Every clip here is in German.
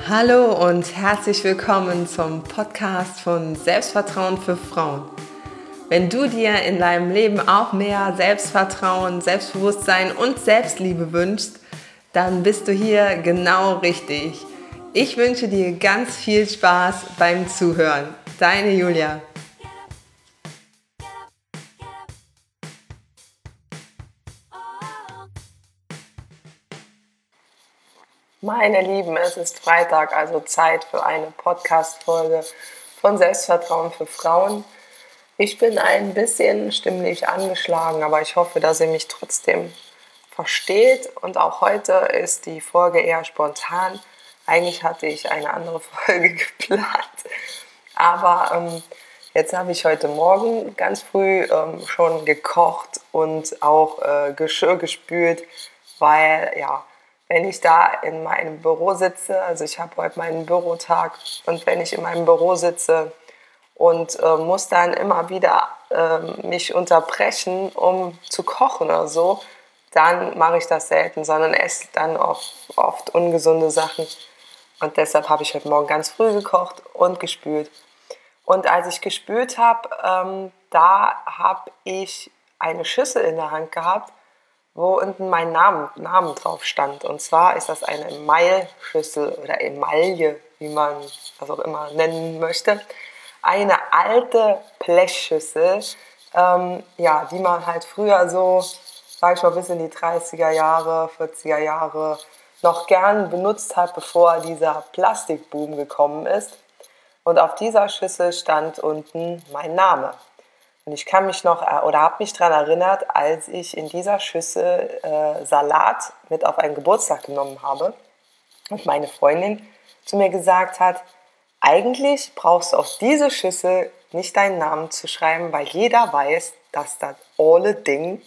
Hallo und herzlich willkommen zum Podcast von Selbstvertrauen für Frauen. Wenn du dir in deinem Leben auch mehr Selbstvertrauen, Selbstbewusstsein und Selbstliebe wünschst, dann bist du hier genau richtig. Ich wünsche dir ganz viel Spaß beim Zuhören. Deine Julia. Meine Lieben, es ist Freitag, also Zeit für eine Podcast-Folge von Selbstvertrauen für Frauen. Ich bin ein bisschen stimmlich angeschlagen, aber ich hoffe, dass ihr mich trotzdem versteht. Und auch heute ist die Folge eher spontan. Eigentlich hatte ich eine andere Folge geplant, aber jetzt habe ich heute Morgen ganz früh schon gekocht und auch Geschirr gespült, weil ja, wenn ich da in meinem Büro sitze, also ich habe heute meinen Bürotag, und wenn ich in meinem Büro sitze und muss dann immer wieder mich unterbrechen, um zu kochen oder so, dann mache ich das selten, sondern esse dann oft ungesunde Sachen. Und deshalb habe ich heute Morgen ganz früh gekocht und gespült. Und als ich gespült habe, da habe ich eine Schüssel in der Hand gehabt, wo unten mein Name drauf stand. Und zwar ist das eine Emaille-Schüssel oder Emaille, wie man das auch immer nennen möchte. Eine alte Blechschüssel, die man halt früher so, sag ich mal, bis in die 30er Jahre, 40er Jahre noch gern benutzt hat, bevor dieser Plastikboom gekommen ist. Und auf dieser Schüssel stand unten mein Name. Und ich kann mich noch oder habe mich daran erinnert, als ich in dieser Schüssel Salat mit auf einen Geburtstag genommen habe und meine Freundin zu mir gesagt hat, eigentlich brauchst du auf diese Schüssel nicht deinen Namen zu schreiben, weil jeder weiß, dass das olle Ding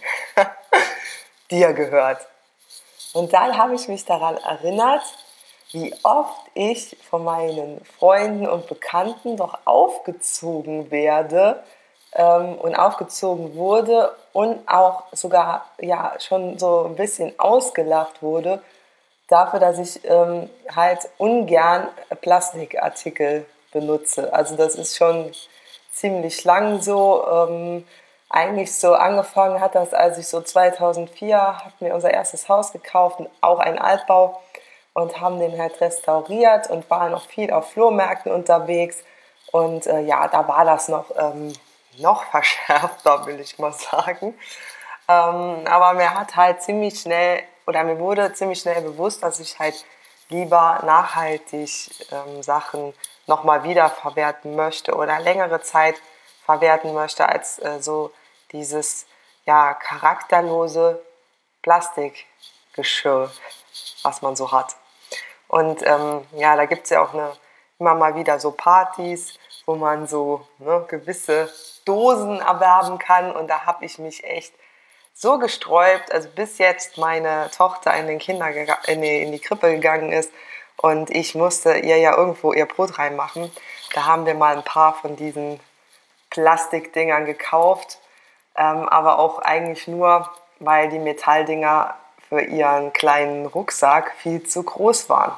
dir gehört. Und dann habe ich mich daran erinnert, wie oft ich von meinen Freunden und Bekannten doch aufgezogen werde und aufgezogen wurde und auch sogar ja schon so ein bisschen ausgelacht wurde dafür, dass ich halt ungern Plastikartikel benutze. Also das ist schon ziemlich lang so. Eigentlich so angefangen hat das, als ich so 2004 hatten wir unser erstes Haus gekauft, auch ein Altbau, und haben den halt restauriert und waren noch viel auf Flohmärkten unterwegs. Und da war das noch verschärfter, will ich mal sagen. Aber mir wurde ziemlich schnell bewusst, dass ich halt lieber nachhaltig Sachen nochmal wiederverwerten möchte oder längere Zeit verwerten möchte, als so dieses charakterlose Plastikgeschirr, was man so hat. Und da gibt es ja auch immer mal wieder so Partys, wo man so gewisse Dosen erwerben kann. Und da habe ich mich echt so gesträubt, also bis jetzt meine Tochter in die Krippe gegangen ist und ich musste ihr ja irgendwo ihr Brot reinmachen. Da haben wir mal ein paar von diesen Plastikdingern gekauft, aber auch eigentlich nur, weil die Metalldinger für ihren kleinen Rucksack viel zu groß waren.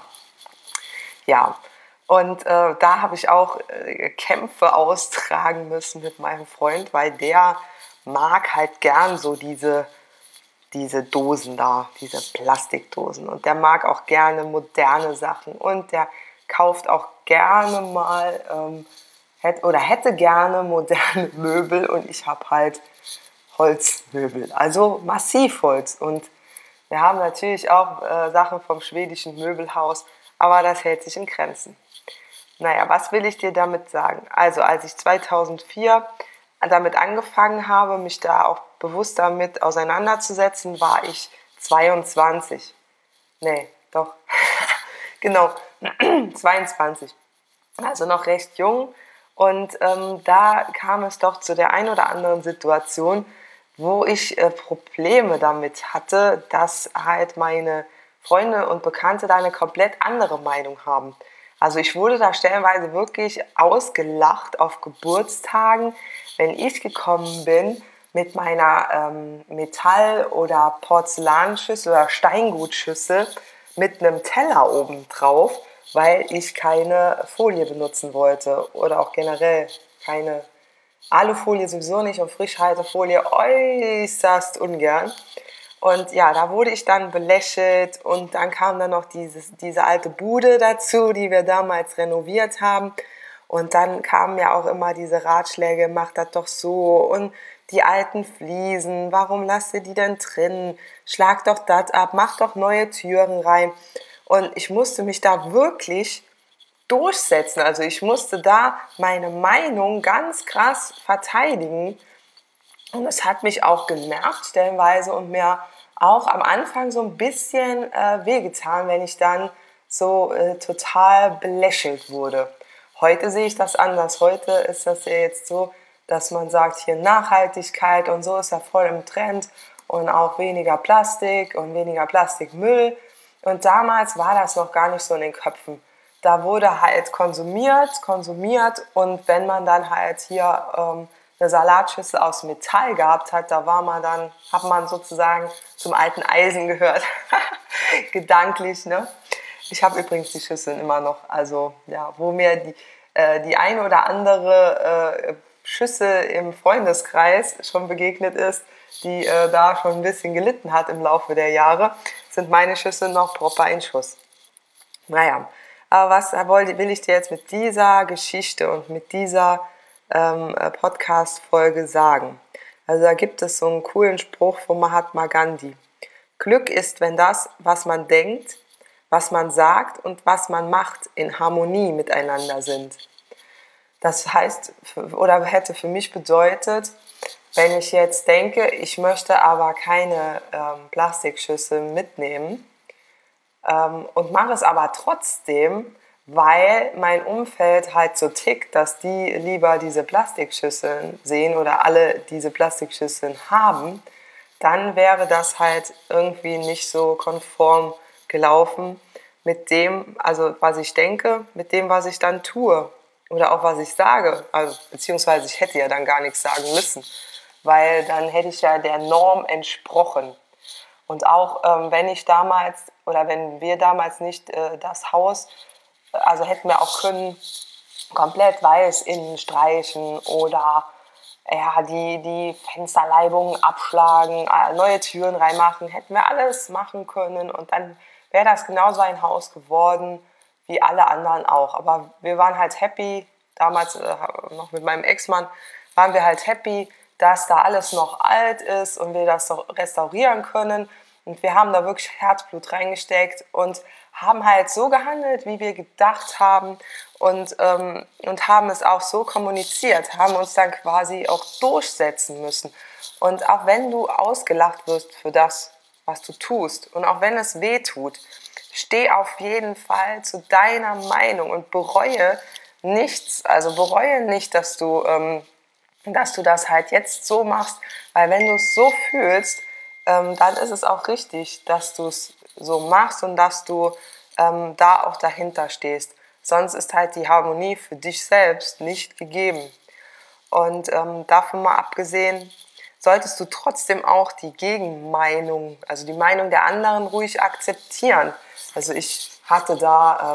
Ja, und da habe ich auch Kämpfe austragen müssen mit meinem Freund, weil der mag halt gern so diese Dosen da, diese Plastikdosen. Und der mag auch gerne moderne Sachen. Und der kauft auch gerne mal, hätte gerne moderne Möbel. Und ich habe halt Holzmöbel, also Massivholz. Und wir haben natürlich auch Sachen vom schwedischen Möbelhaus, aber das hält sich in Grenzen. Naja, was will ich dir damit sagen? Also, als ich 2004 damit angefangen habe, mich da auch bewusst damit auseinanderzusetzen, war ich 22. Nee, doch. Genau, 22. Also noch recht jung. Und da kam es doch zu der ein oder anderen Situation, wo ich Probleme damit hatte, dass halt meine Freunde und Bekannte da eine komplett andere Meinung haben. Also ich wurde da stellenweise wirklich ausgelacht auf Geburtstagen, wenn ich gekommen bin mit meiner Metall- oder Porzellanschüssel oder Steingutschüssel mit einem Teller oben drauf, weil ich keine Folie benutzen wollte oder auch generell keine Alufolie sowieso nicht und Frischhaltefolie äußerst ungern. Und ja, da wurde ich dann belächelt und dann kam dann noch diese alte Bude dazu, die wir damals renoviert haben. Und dann kamen ja auch immer diese Ratschläge, mach das doch so und die alten Fliesen, warum lasst ihr die denn drin? Schlag doch das ab, mach doch neue Türen rein. Und ich musste mich da wirklich durchsetzen. Also ich musste da meine Meinung ganz krass verteidigen. Und es hat mich auch genervt stellenweise und mir auch am Anfang so ein bisschen wehgetan, wenn ich dann so total belächelt wurde. Heute sehe ich das anders. Heute ist das ja jetzt so, dass man sagt, hier Nachhaltigkeit und so ist ja voll im Trend und auch weniger Plastik und weniger Plastikmüll. Und damals war das noch gar nicht so in den Köpfen. Da wurde halt konsumiert und wenn man dann halt hier eine Salatschüssel aus Metall gehabt hat, da war man dann, hat man sozusagen zum alten Eisen gehört, gedanklich, ne? Ich habe übrigens die Schüsseln immer noch, also ja, wo mir die eine oder andere Schüssel im Freundeskreis schon begegnet ist, die da schon ein bisschen gelitten hat im Laufe der Jahre, sind meine Schüsseln noch proper in Schuss. Naja, aber was will ich dir jetzt mit dieser Geschichte und mit dieser Podcast-Folge sagen? Also da gibt es so einen coolen Spruch von Mahatma Gandhi. Glück ist, wenn das, was man denkt, was man sagt und was man macht, in Harmonie miteinander sind. Das heißt, oder hätte für mich bedeutet, wenn ich jetzt denke, ich möchte aber keine Plastikschüssel mitnehmen und mache es aber trotzdem, weil mein Umfeld halt so tickt, dass die lieber diese Plastikschüsseln sehen oder alle diese Plastikschüsseln haben, dann wäre das halt irgendwie nicht so konform gelaufen mit dem, also was ich denke, mit dem, was ich dann tue oder auch was ich sage. Also, beziehungsweise ich hätte ja dann gar nichts sagen müssen, weil dann hätte ich ja der Norm entsprochen. Und auch wenn ich damals oder wenn wir damals nicht das Haus, also hätten wir auch können komplett weiß innen streichen oder ja, die Fensterleibungen abschlagen, neue Türen reinmachen, hätten wir alles machen können und dann wäre das genauso ein Haus geworden wie alle anderen auch. Aber wir waren halt happy, damals noch mit meinem Ex-Mann, waren wir halt happy, dass da alles noch alt ist und wir das noch restaurieren können. Und wir haben da wirklich Herzblut reingesteckt und haben halt so gehandelt, wie wir gedacht haben und haben es auch so kommuniziert, haben uns dann quasi auch durchsetzen müssen. Und auch wenn du ausgelacht wirst für das, was du tust und auch wenn es weh tut, steh auf jeden Fall zu deiner Meinung und bereue nichts, also bereue nicht, dass du das halt jetzt so machst, weil wenn du es so fühlst, dann ist es auch richtig, dass du es so machst und dass du da auch dahinter stehst. Sonst ist halt die Harmonie für dich selbst nicht gegeben. Und davon mal abgesehen, solltest du trotzdem auch die Gegenmeinung, also die Meinung der anderen ruhig akzeptieren. Also ich hatte da,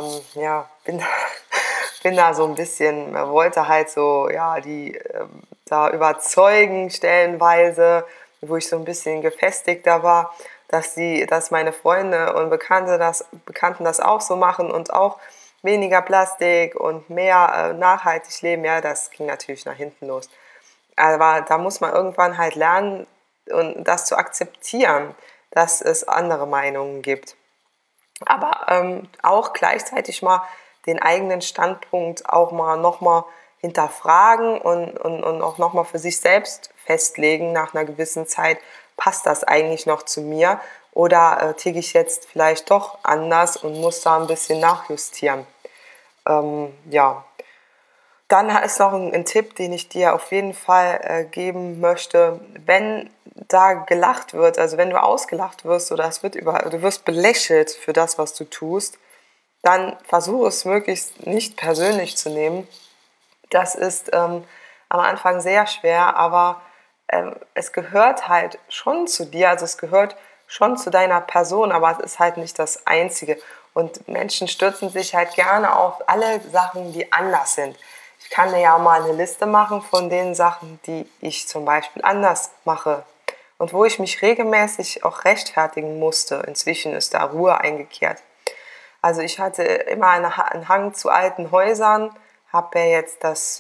bin da so ein bisschen, wollte halt so, ja, die da überzeugen stellenweise, wo ich so ein bisschen gefestigter war, dass meine Freunde und Bekannten das auch so machen und auch weniger Plastik und mehr nachhaltig leben. Ja, das ging natürlich nach hinten los. Aber da muss man irgendwann halt lernen, und das zu akzeptieren, dass es andere Meinungen gibt. Aber auch gleichzeitig mal den eigenen Standpunkt auch mal nochmal hinterfragen und auch nochmal für sich selbst festlegen nach einer gewissen Zeit, passt das eigentlich noch zu mir oder ticke ich jetzt vielleicht doch anders und muss da ein bisschen nachjustieren. Ja. Dann ist noch ein Tipp, den ich dir auf jeden Fall geben möchte. Wenn da gelacht wird, also wenn du ausgelacht wirst oder du wirst belächelt für das, was du tust, dann versuche es möglichst nicht persönlich zu nehmen. Das ist am Anfang sehr schwer, aber es gehört halt schon zu dir, also es gehört schon zu deiner Person, aber es ist halt nicht das Einzige. Und Menschen stürzen sich halt gerne auf alle Sachen, die anders sind. Ich kann dir ja mal eine Liste machen von den Sachen, die ich zum Beispiel anders mache und wo ich mich regelmäßig auch rechtfertigen musste. Inzwischen ist da Ruhe eingekehrt. Also ich hatte immer einen Hang zu alten Häusern, habe ja jetzt das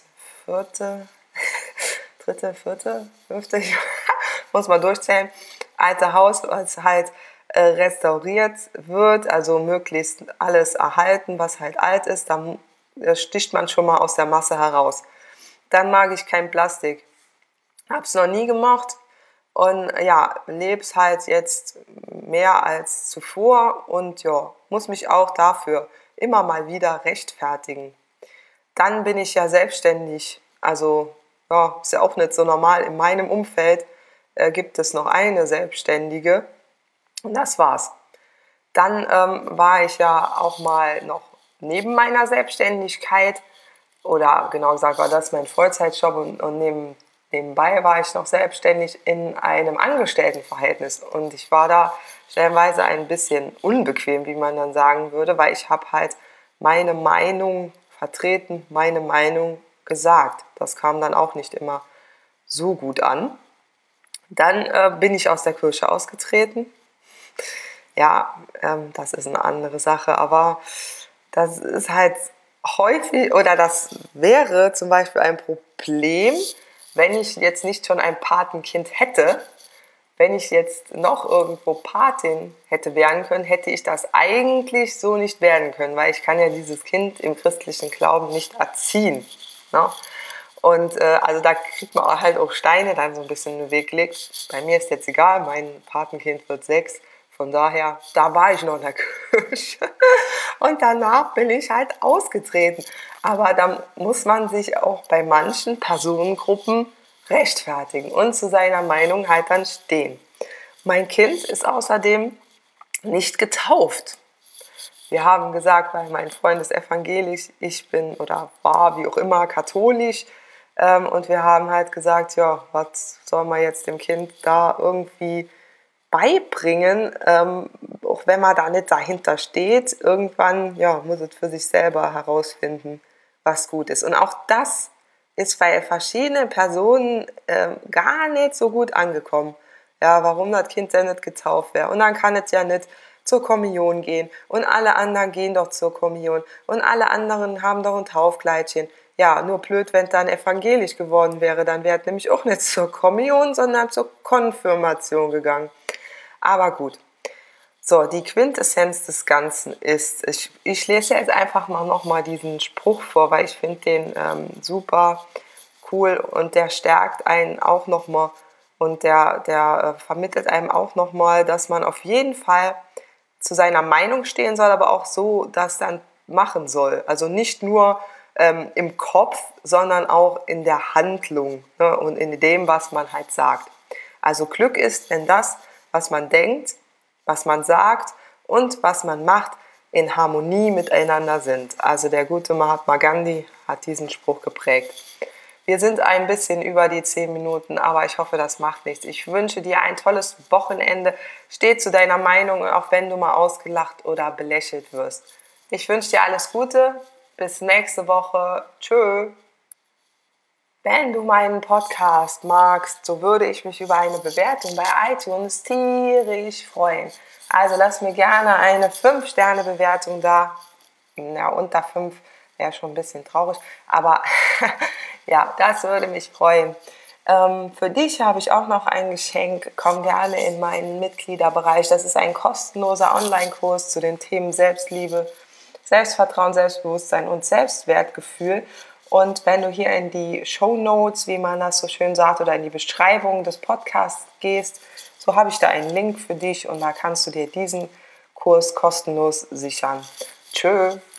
fünfte, ich muss mal durchzählen, alte Haus, was halt restauriert wird, also möglichst alles erhalten, was halt alt ist, dann sticht man schon mal aus der Masse heraus. Dann mag ich kein Plastik. Hab's noch nie gemocht und ja, leb's halt jetzt mehr als zuvor und ja, muss mich auch dafür immer mal wieder rechtfertigen. Dann bin ich ja selbstständig, also ja, ist ja auch nicht so normal. In meinem Umfeld gibt es noch eine Selbstständige und das war's. Dann war ich ja auch mal noch neben meiner Selbstständigkeit, oder genau gesagt war das mein Vollzeitjob und nebenbei war ich noch selbstständig in einem Angestelltenverhältnis. Und ich war da stellenweise ein bisschen unbequem, wie man dann sagen würde, weil ich habe halt meine Meinung vertreten, meine Meinung gesagt. Das kam dann auch nicht immer so gut an. Dann bin ich aus der Kirche ausgetreten. Ja, das ist eine andere Sache, aber das ist halt häufig, oder das wäre zum Beispiel ein Problem, wenn ich jetzt nicht schon ein Patenkind hätte. Wenn ich jetzt noch irgendwo Patin hätte werden können, hätte ich das eigentlich so nicht werden können, weil ich kann ja dieses Kind im christlichen Glauben nicht erziehen. Ne? Und also da kriegt man halt auch Steine dann so ein bisschen in den Weg gelegt. Bei mir ist jetzt egal, mein Patenkind wird 6. Von daher, da war ich noch in der Kirche. Und danach bin ich halt ausgetreten. Aber dann muss man sich auch bei manchen Personengruppen rechtfertigen und zu seiner Meinung halt dann stehen. Mein Kind ist außerdem nicht getauft. Wir haben gesagt, weil mein Freund ist evangelisch, ich bin oder war, wie auch immer, katholisch. Und wir haben halt gesagt, ja, was soll man jetzt dem Kind da irgendwie beibringen, auch wenn man da nicht dahinter steht. Irgendwann ja, muss es für sich selber herausfinden, was gut ist. Und auch das ist bei verschiedenen Personen gar nicht so gut angekommen. Ja, warum das Kind denn nicht getauft wäre. Und dann kann es ja nicht zur Kommunion gehen. Und alle anderen gehen doch zur Kommunion. Und alle anderen haben doch ein Taufkleidchen. Ja, nur blöd, wenn es dann evangelisch geworden wäre. Dann wäre es nämlich auch nicht zur Kommunion, sondern zur Konfirmation gegangen. Aber gut. So, die Quintessenz des Ganzen ist, ich lese jetzt einfach mal nochmal diesen Spruch vor, weil ich finde den super cool und der stärkt einen auch nochmal und der vermittelt einem auch nochmal, dass man auf jeden Fall zu seiner Meinung stehen soll, aber auch so das dann machen soll. Also nicht nur im Kopf, sondern auch in der Handlung, ne, und in dem, was man halt sagt. Also Glück ist, wenn das, was man denkt, was man sagt und was man macht, in Harmonie miteinander sind. Also der gute Mahatma Gandhi hat diesen Spruch geprägt. Wir sind ein bisschen über die 10 Minuten, aber ich hoffe, das macht nichts. Ich wünsche dir ein tolles Wochenende. Steh zu deiner Meinung, auch wenn du mal ausgelacht oder belächelt wirst. Ich wünsche dir alles Gute. Bis nächste Woche. Tschö. Wenn du meinen Podcast magst, so würde ich mich über eine Bewertung bei iTunes tierisch freuen. Also lass mir gerne eine 5-Sterne-Bewertung da. Ja, unter 5 wäre schon ein bisschen traurig, aber ja, das würde mich freuen. Für dich habe ich auch noch ein Geschenk. Komm gerne in meinen Mitgliederbereich. Das ist ein kostenloser Online-Kurs zu den Themen Selbstliebe, Selbstvertrauen, Selbstbewusstsein und Selbstwertgefühl. Und wenn du hier in die Shownotes, wie man das so schön sagt, oder in die Beschreibung des Podcasts gehst, so habe ich da einen Link für dich und da kannst du dir diesen Kurs kostenlos sichern. Tschö!